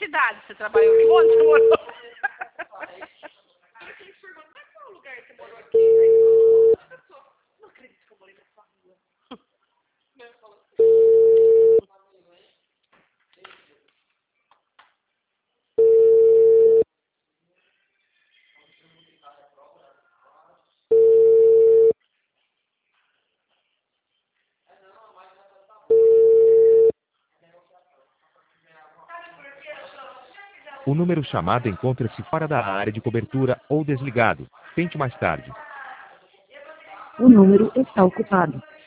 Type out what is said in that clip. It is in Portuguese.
cidade você trabalhou? Onde você morou? Qual lugar você morou aqui? Não acredito que eu morei nessa rua. O número chamado encontra-se fora da área de cobertura ou desligado. Tente mais tarde. O número está ocupado.